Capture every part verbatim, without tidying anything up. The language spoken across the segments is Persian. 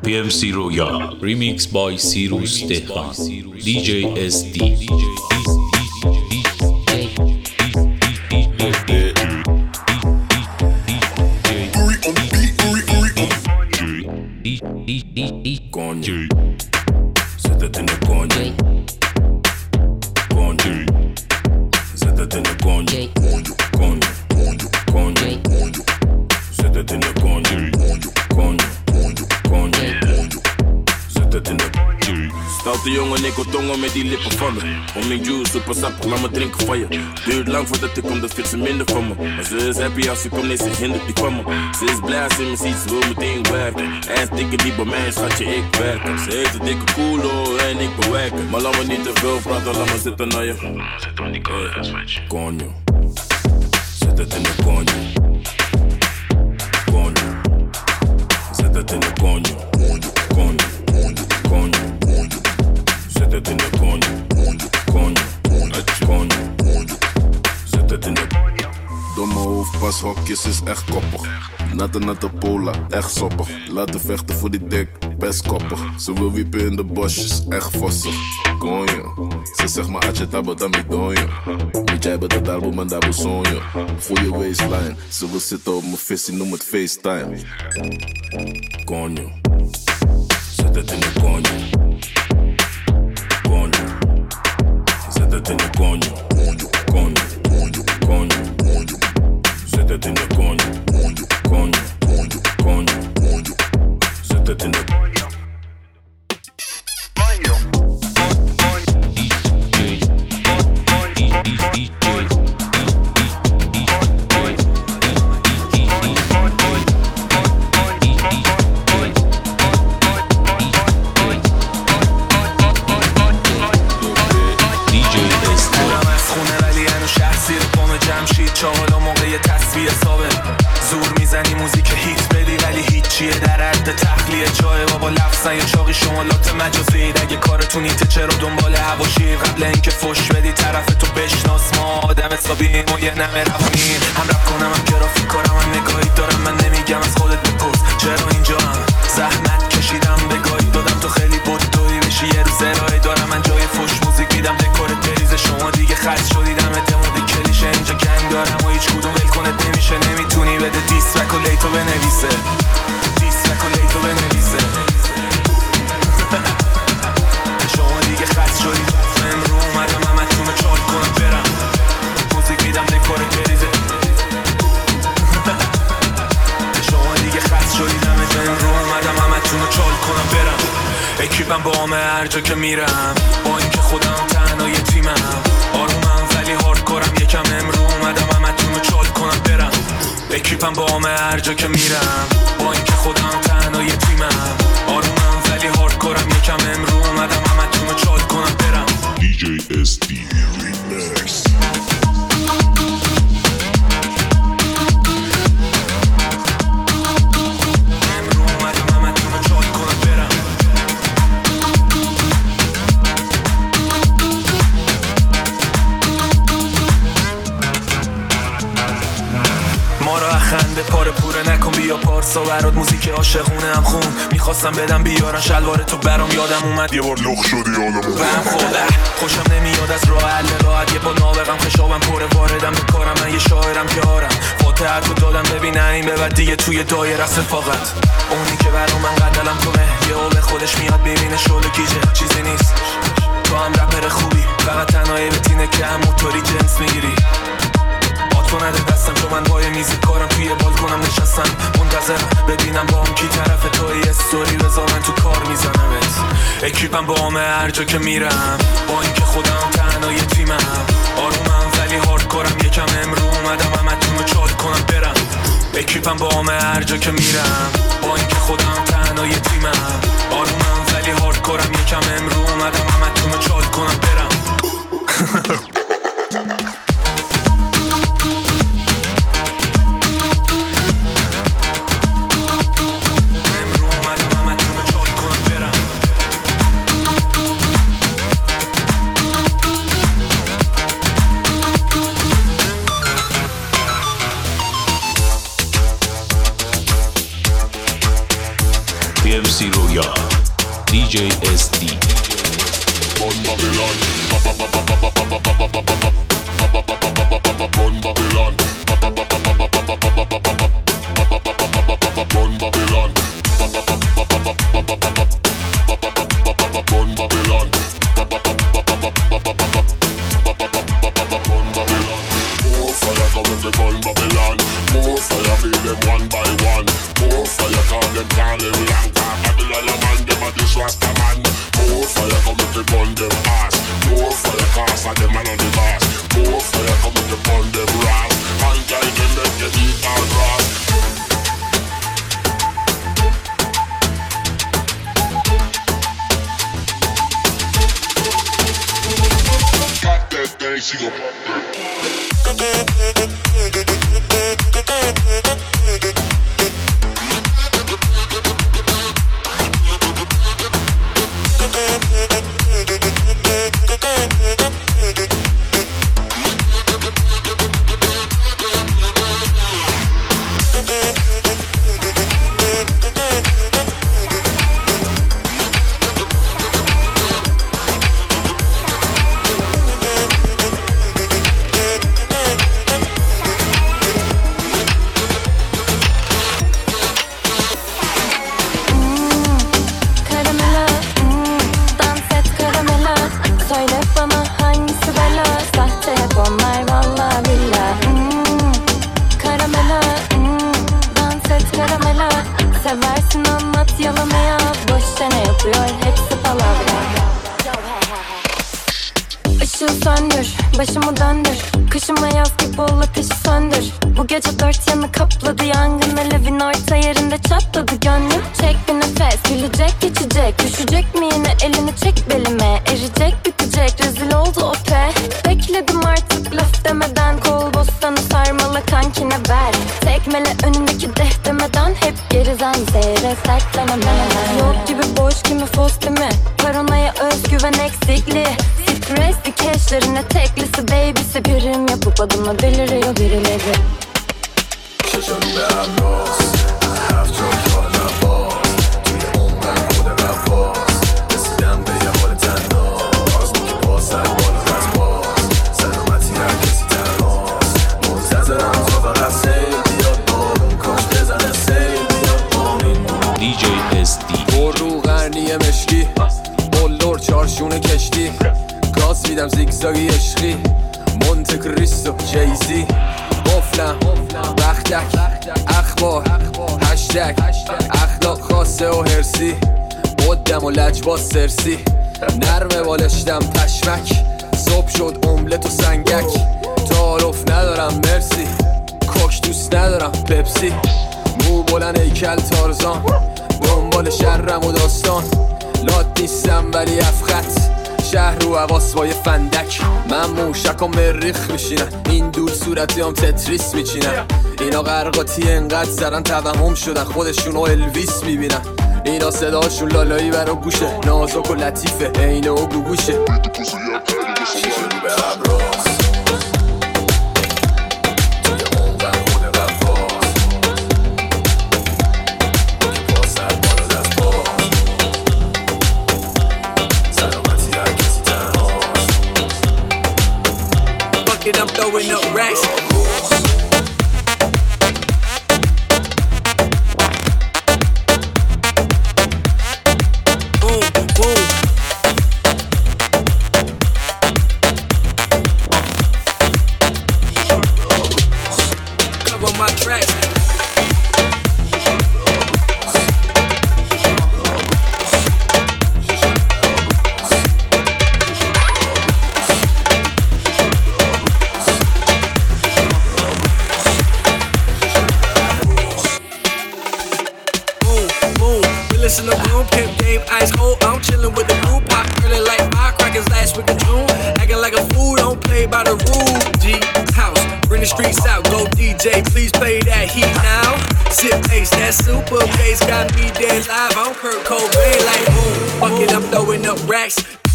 پی ام سی رویا ریمیکس بای سیروس دهقان دی جی اس دی Coño, se te tiene coño. Coño, se te tiene coño. Coño, coño, coño, coño. Se te tiene coño. Coño, coño, coño. Se te tiene coño. Stoute jongen, ik wil tongen met die lippen van me. Om mijn juice, super sap, laat me drinken van je. Duurt lang voordat ik kom, dat vindt ze minder van me. Maar ze is happy als ze komt, nee, ze hindert die van me. Ze is blij als ze me ziet, ze wil meteen werken. En dikke die bij mij, schatje, ik werken. Ze heeft een dikke koelo en ik bewerken. Maar laat me niet te veel praten, laat me zitten naar je. Zit aan die koude switch. Coño, zet het in de coño. Coño, zet het in de coño. Coño, coño, coño. Zet het in de coño, coño, coño. Zet het in de coño. Domme hoofdpashokjes is echt koppig. Natte natte pola, echt soppig. Laten vechten voor die dik, best koppig. Ze wil wiepen in de bosjes, echt vossig. Konjo, ze zegt maar atje tabo dan mi donjo. Niet jij bent het albo man dabo sonjo. Goeie waistline, ze wil zitten op mijn visie, noem het FaceTime. Konjo, zet het in de konjo. Konjo, zet het in de konjo. Konjo, konjo, konjo. Zet het in de konjo. Konjo, konjo, konjo. Zet het in de konjo. یه چاقی شمالات مجازی اگه کارتون ایته چرا دنبال هواشی قبل اینکه فش بدی طرف تو بشناس ما آدم حسابیم و یه نمه روانیم هم رپ کنم هم گرافیک کارم هم نگاهی دارم من نمیگم از خودت بپرس چرا اینجا هم زحمت کشیدم به گاهی دادم تو خیلی بدوی بشی یه روز ارائه دارم من جای فش موزیک میدم دکور بریز شما دیگه خط شدی دمت دمود کلیشه اینجا گنگ دارم و هیچ کدوم ول کنت نمیشه نمیتونی بده دیسرک و لیتو بنویسه دیسرک و لیتو بنویسه شما دیگه خط شدی امرو اومدم همتون رو چال کنم برم موزیک میدم دکور بریزه شما دیگه خط شدی دمت امرو اومدم همتون رو چال کنم برم اکیپم با همه هر جا که میرم با اینکه خودم تنها یه تیمم آرومم ولی هاردکورم یکم امرو اومدم همتون رو چال کنم برم اکیپم با همه هر جا که میرم با اینکه خودم تنها یه تیمم آرومم ولی هاردکورم یکم امرو اومدم همتون رو چال کنم برم دی جی اس دی ریمیکس. خنده پاره پوره نکن بیا پارسا برات موزیک عاشقونه هم خون میخواستم بدم بیارن شلوار تو برام یادم اومد یه بار لخ شدی حالمون بهم خوده خوشم نمیاد از راه حل راحت یه با نابغم خشابم پره واردم به کارم من یه شاعرم که آرم فاتحه تو دادم ببینن این به بعد دیگه توی دایره است فقط اونی که برام من قدلم کنه یه به خودش میاد ببینه شغل گیجه چیزی نیست تو هم رپر خوبی فقط تنهایی بتینه که هم موتوری جنس میگیری تو نده دستم چون من بای میزی کارم توی بالکنم نشستم منتظرم ببینم با هم کی طرف توی استوری بذار من تو کار میزنمت اکیپم با همه هر جا که میرم با اینکه خودم تنها یه تیمم آرومم ولی هاردکورم یکم امرو اومدم همتون رو چال کنم برم اکیپم با همه هر جا که میرم با اینکه خودم تنها یه تیمم آرومم ولی هاردکورم یکم امرو اومدم همتون رو چال کنم برم پی ام سی رویا J S D. Bon Babylon, Bon Babylon, Bon Babylon, Bon Babylon. More fire coming to Bon Babylon. More fire feel them one by one. More fire call them calling Lanka. Babylon a man, them a this Rasta man. More fire coming to burn them ass. More fire cause of them man on the boss. More fire coming to burn them wrong. And guide them make you eat all grass. Got that thing, she gon' pop that. Başımı döndür, kışıma yaz gibi ol ateşi söndür. Bu gece dört yanı kapladı yangın, alevin orta yerinde çatladı gönlüm. Çek bir nefes, gülecek geçecek, düşecek mi yine elini çek belime. Erecek bitecek, rezil oldu o pe. Bekledim artık laf demeden, kol bostanı sarmala kankine ver. Tekmele önündeki deh demeden, hep geriden seyre sertlenemem. Yok gibi boş kimi fos kimi, paranoya özgüven eksikliği. Stresli keşlerine teklisi babysi, birim yapıp adımla deliriyor birileri. Şaşırdım ve abros, haf çok yorna boz. توی عمرم خود رفاز رسیدم به یه حال تنهاست. آزمون که باز سر بالا از باز سلامتی هر کسی تنهاست. منتظرم تا فقط سیل بیاد بارون، کاش بزنه سیل بیاد بارون. D J S D. پر رو غرنی مشکی، بلور چارشون کشتی. گاز میدم زیگزاگی عشقی، مونت کریستو جیزی. قفلم بختک اخبار هشتگ اخلاق خاصه و هرسی. قدم و لجباز سرسی، نرمه بالشتم پشمک. صبح شد املت و سنگک، تعارف ندارم مرسی. کوک دوست ندارم پپسی. مو بلند هیکل تارزان، دنبال شرم و داستان. لات نیستم ولی افخط، شهر رو حواس با یه فندک. من موشک و مریخ میشینن، این دور صورتی هم تتریس میچینن. اینا غرقاتی انقدر زرن توهم شدن، خودشونو الویس میبینن. اینا صداشون لالایی برا گوشه، نازک و لطیفه اینه و گوگوشه. ششم به ابراز توی عمرم خود رفاز که باز سر بالا دست باز سلامتی هر کسی تنهاست. Fuck it, I'm throwing up racks. Listen to room, pimp game, ice cold. I'm chillin' with the group, pop really like firecrackers last week of June. Acting like a fool, don't play by the rules. G house, bring the streets out, go D J, please play that heat now. Sip bass, that super bass got me dead live. I'm Kurt Cobain, like boom, fuck it, I'm throwing up racks.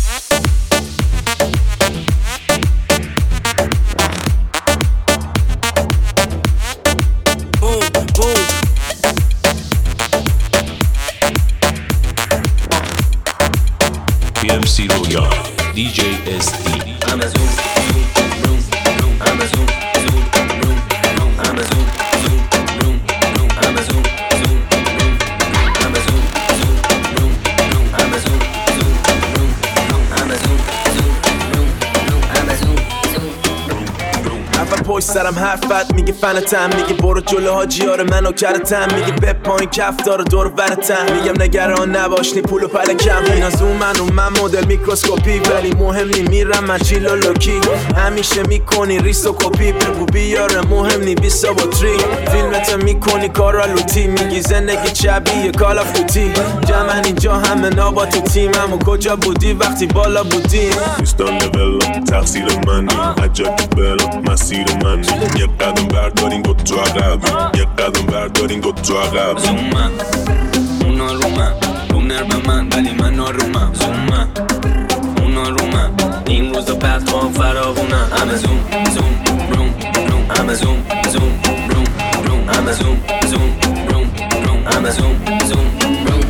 Boom, boom. پیرسی رویا دی جی اس دی. همه زوم زوم روم روم همه زوم زوم روم روم همه زوم زوم روم روم همه زوم زوم روم همه زوم زوم روم روم همه زوم زوم روم روم همه زوم زوم روم روم همه زوم اول پشت سرم حرفت میگه فنتم، میگه برو جلو حاجیار منو کرتم، میگه به پایین کف داره دور برتم، میگم نگران نباش نی پولو پلکم. اینا زومن و من مدل میکروسکوپی، ولی مهم نی میرم من چیل و لوکی. همیشه میکنی ریس و کپی، بگو بیاره مهم نی بیست و تری. فیلمت میکنی کارا لوتی، میگی زندگی شبیه کال آف دوتی. جمعن اینجا همه نابا تو تیمم و کجا بودی وقتی بالا بودیم. دوستان نولا تقصیر منی، عجب بلا مسیر منی. یه قدم بردارین دو تو عقب، یه قدم بردارین دو تو عقب. زومن اونا رو من رو نرم من، ولی من آرومم. زومن اونا رو من این روزا پد خواه فراغونم. همه زوم زوم روم روم همه زوم زوم روم روم همه زوم زوم روم روم همه زوم زوم روم روم.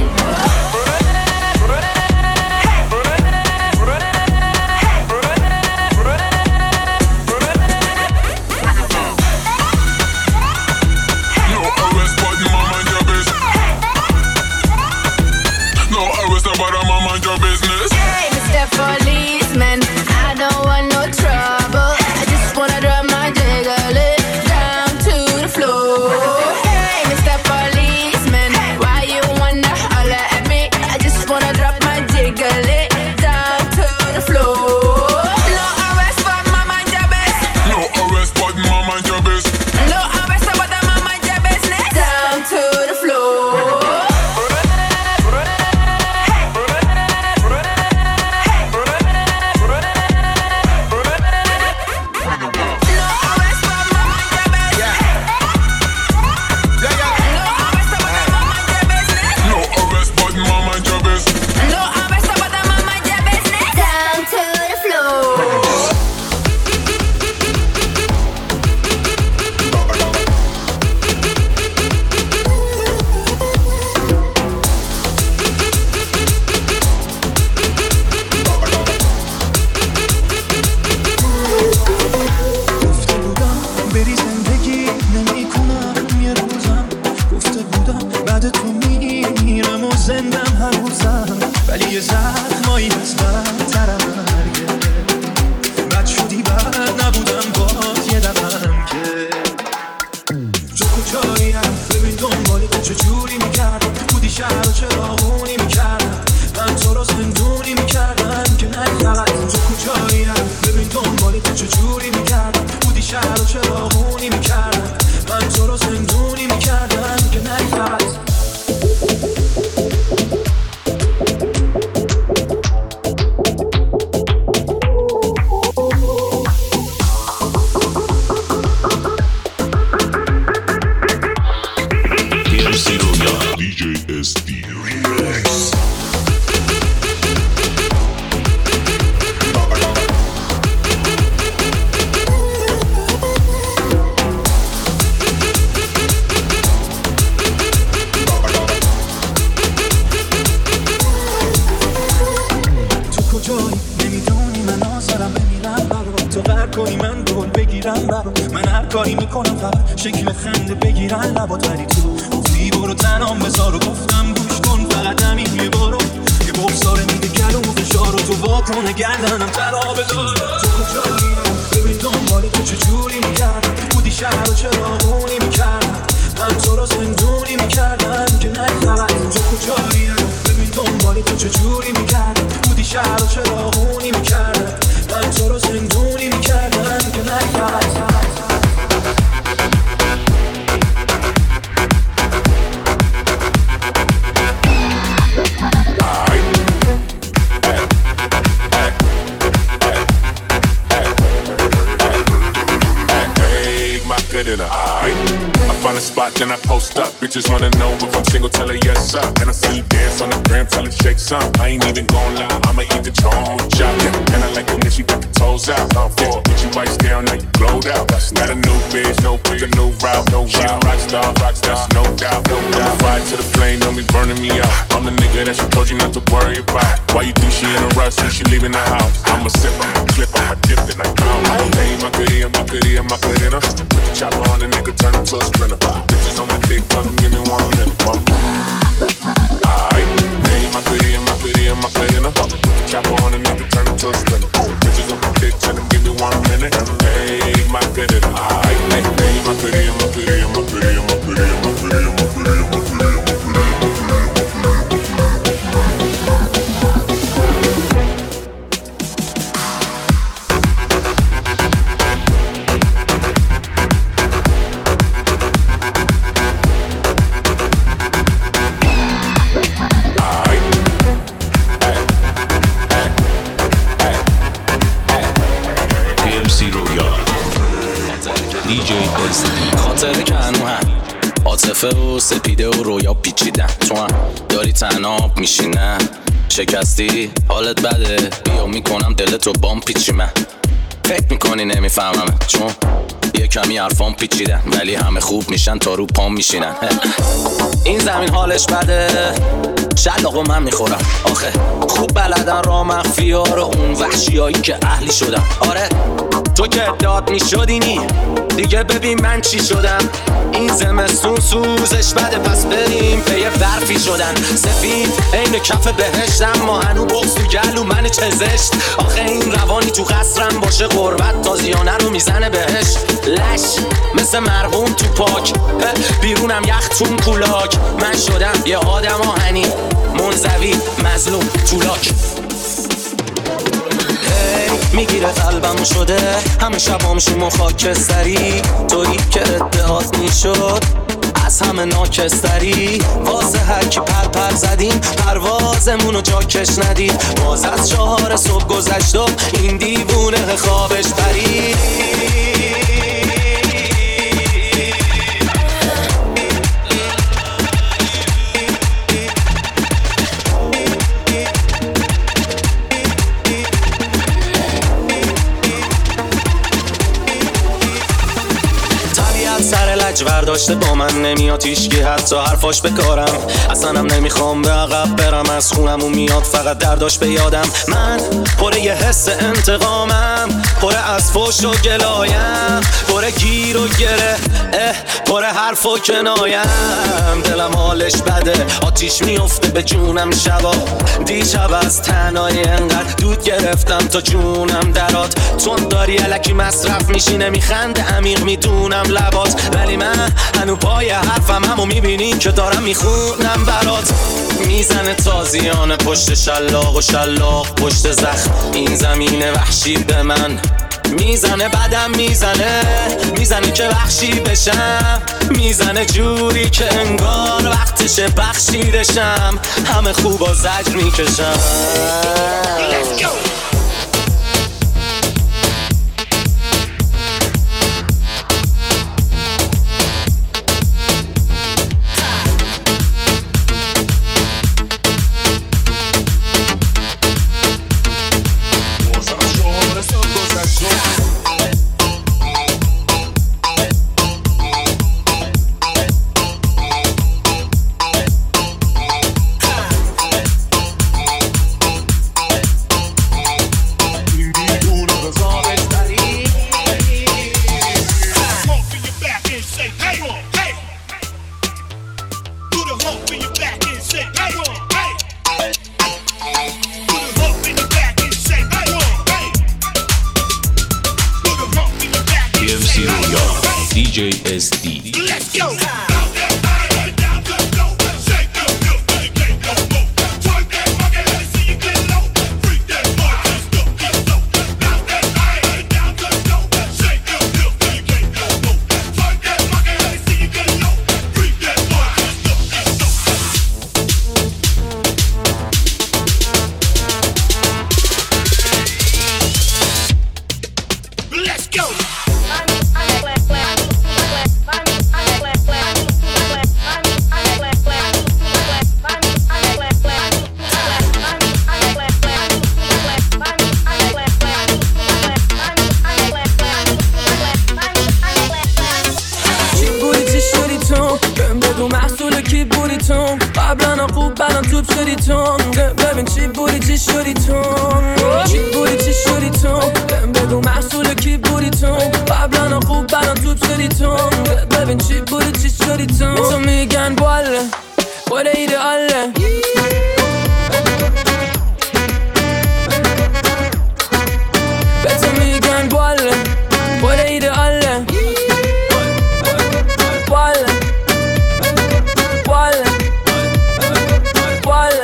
Then I post up, bitches wanna know if I'm single, tell her yes up. And I see you dance on the gram, tell her shake some. I ain't even gon' lie, I'ma eat the tone chop. And I like it when she got the toes out. Uh, for a bitch she bites down, now you glowed out. Got a new bitch, no pick a new route, no she a rock star, rock star, no doubt, no doubt. I'ma ride to the plane, don't be burning me out. I'm the nigga that she told you not to worry about. Why you think she in a rush when she leaving the house? I'ma sip, I'ma clip, I'ma dip, then I count. Hey, my goodie, my goodie, my goodie. Put the chopper on the nigga, turn him to a sprinter. Bitches on my dick, fuck him, give me one minute. Aight, hey, my goodie, my goodie, my goodie. Put the chopper on the nigga, turn him to a sprinter. Bitches on my dick, tell him, give me one minute. Hey, my goodie, aight, hey, hey, my goodie, my goodie, my goodie, my goodie, my goodie, my goodie, my goodie. خاطر کنو هم عاطفه و سپیده و رویا پیچیدن. تو هم داری تناب میشی نه شکستی حالت بده بیا میکنم دلتو بام پیچی. من فکر میکنی نمیفهمم چون یه کمی حرفام پیچیدن ولی همه خوب میشن تا رو پام میشینن. این زمین حالش بده شلاقو من میخورم آخه خوب بلدن را مخفی ها رو اون وحشی هایی که اهلی شدم. آره تو که داد میشدینی دیگه ببین من چی شدم. این زمستون سوزش بده پس بریم به یه برفی شدن. سفید این کف بهشتم ما هنو بغز تو گلو من چه زشت. آخه این روانی تو قصرم باشه قربت تازیانه رو میزنه بهش. لش مثل مرحوم تو پاک بیرونم یخ تون کولاک. من شدم یه آدم آهنی منزوی مظلوم تولاک. میگیره قلبم شده همه شبام شیما خاکستری. تویی که ادعات میشد از همه ناکستری. واسه هر کی پر پر زدیم پروازمونو جاکش ندید. باز از چهار صبح گذشت و این دیوونه خوابش پرید. برداشته با من نمیاد هیچکی حتی حرفاش بکارم. اصلا هم نمیخوام به عقب برم از خونمون میاد فقط درداش به یادم. من پر یه حس انتقامم پر از فوش و گلایم پر گیر و گره پر حرف و کنایم. دلم حالش بده آتیش میفته به جونم شبا. دیشب از تنهایی انقدر دود گرفتم تا جونم درات. چون داری الکی مصرف میشی نمیخنده عمیق میدونم لبات. ولی من هنو پای حرفم همو میبینی که دارم میخونم برات. میزنه تازیانه پشت شلاق و شلاق پشت زخم. این زمین وحشی به من میزنه بدم میزنه میزنه که وحشی بشم. میزنه جوری که انگار وقتشه بخشیدشم. همه خوب و زجر میکشم. Let's go. دی جی اس دی. Let's go. شدی تو ببین چی بودی چی شدی تو چی بودی چی شدی تو بگو محصول کی بودی تو قبلا خوب برام توپ شدی تو ببین چی بودی چی شدی تو تو میگن باله خود ایدئاله به تو میگن باله خود ایدئاله باله باله باله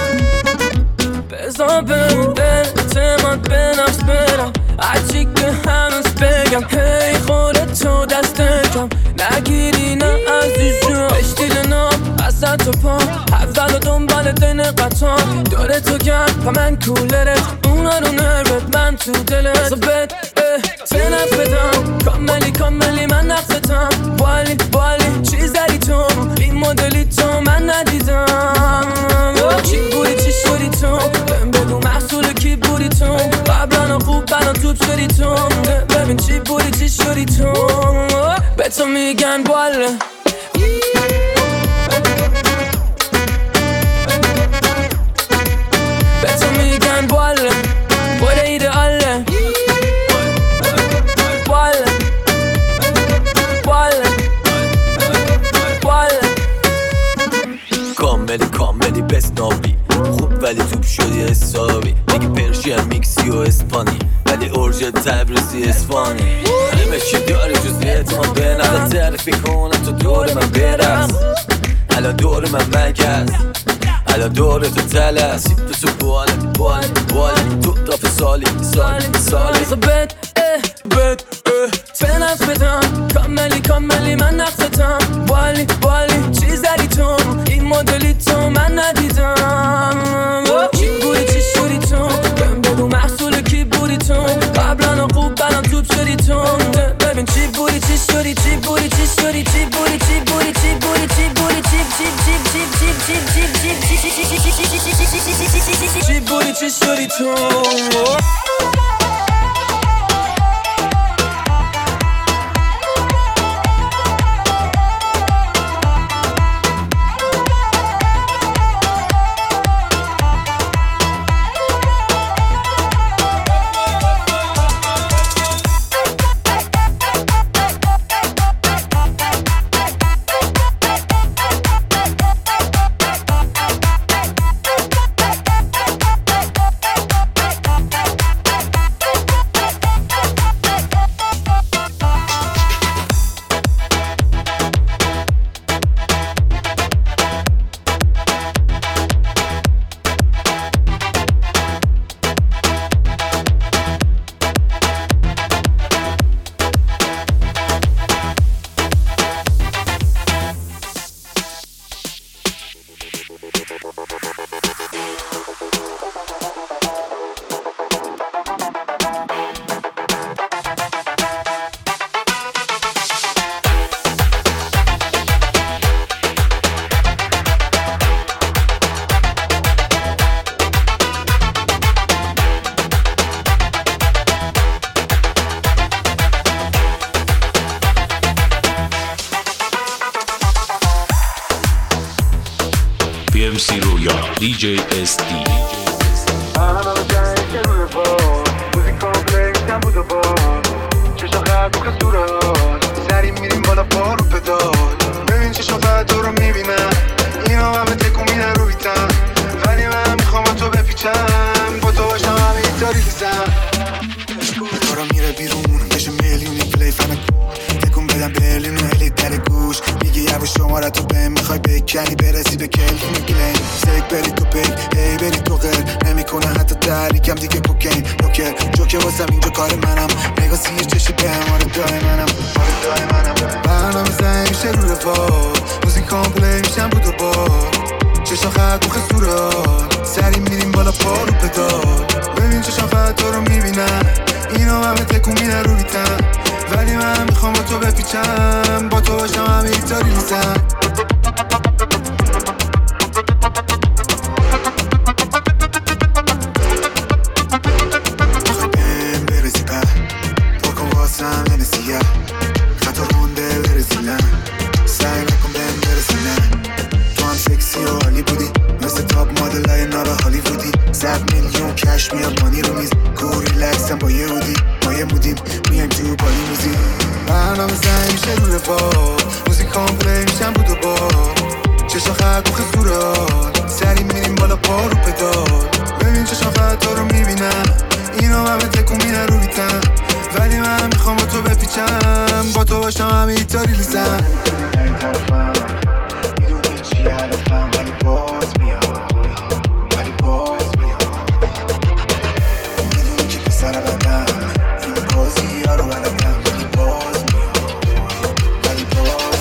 بزا بهم به اعتماد به نفس برم هرچی که هنوز بگم هی خودتو دست کم نگیری نه عزیزم اشتیل نام از سر تا پا اول و دنبال دین قطعا داره تو گرد و من کولرت اونا رو نربت من تو دلت زبت تنف بدم کاملی کاملی من نقصتم والی والی چی زدی تو این مدلی تو من ندیدم چی بودی چی شدی تو بگو محصول کی بودی تو قبلا خوب برام توپ شدی تو ببین چی بودی چی شدی تو به تو میگن باله به تو میگن باله خود ایدئاله باله باله باله کاملی کاملی بسنابی خوب ولی توپ شدی حسابی میگی پرشین میکسی و اسپانی ولی اورژ تبریزی اسفانی همه چی داری جز اعتماد به نفس تعریفی کنم تو دور من برس الان دور من مگس الان دور تو تلس تو تو باله باله باله تو دافع سالی سالی سالی بد اه بد اه تنف بدم کاملی کاملی من نقصتم والی والی چی زدی تو این مدلی تو من ندیدم چی بودی چی شدی تو بگو محصول کی بودی تو قبلا خوب برام توپ شدی تو ببین چی بودی چی شدی چی بودی چی شدی چی بودی چی بودی چی بودی چی بودی چی چی چی چی چی چی چی چی بودی چی شدی تو پی ام سی رویا دی جی اس دی سری میریم بالا بارو پدال ببین چه شفت تو رو میبینم اینا همه تکون میدن رو بیتم ولی من میخوام تو بپیچم با تو باشم همه ایتاری لیزم دارا میره بیرون بشه میلیونی پلی فنه تکون بدم برلین و هلی در گوش میگی یه شماره تو بهم میخوای بکنی برسی به کلفین کلین سیک بری تو پیک ای بری تو غیر نمیکنه حتی تحریکم دیگه کوکین روکر جوکه واسم اینجا کار منم نگاه سیر چشی بهم آره دای منم آره دای منم برنامه زنگ میشه رو رفا موزیکام پلی میشم بود و با چشم خط بخه صورت سری میریم بالا پا رو پدال ببین چشم خط تو رو میبینم اینا همه تکون میدن رو بیتم ولی من میخوام با تو بپیچم با تو باشم همه ایتاری لیزم بهم برسی پر پاکو واسم ننسیه خطا رونده برسیلم سعی نکن بهم برسیلم تو هم سکسی و عالی بودی مثل تاب همه مودیم میایم تو پالی موزیک برنامه زنگ میشه رو رفاه موزیک کامپلی میشم بود و بار چشا خرد بخی خورال سری میریم بالا پا رو پدال ببین چشا فتا رو میبینم اینا همه تکون میدن رو بیتن ولی من میخوام با تو بپیچم با تو باشم همه ایتا ریلیزم میدونی چی علفم ولی باز میام ولی باز میام میدونی که پسر بندم این بازی ها رو بلدم ولی باز میام ولی باز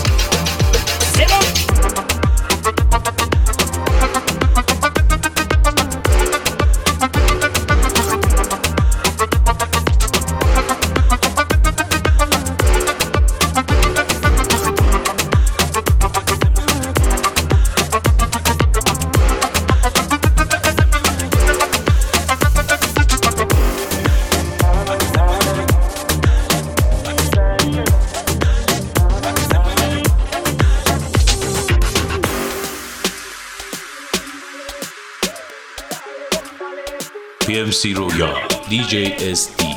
پی ام سی رویا دی جی اس دی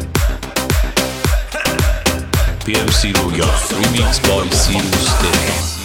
پی ام سی رویا ریمیکس بای سیروس دهقان.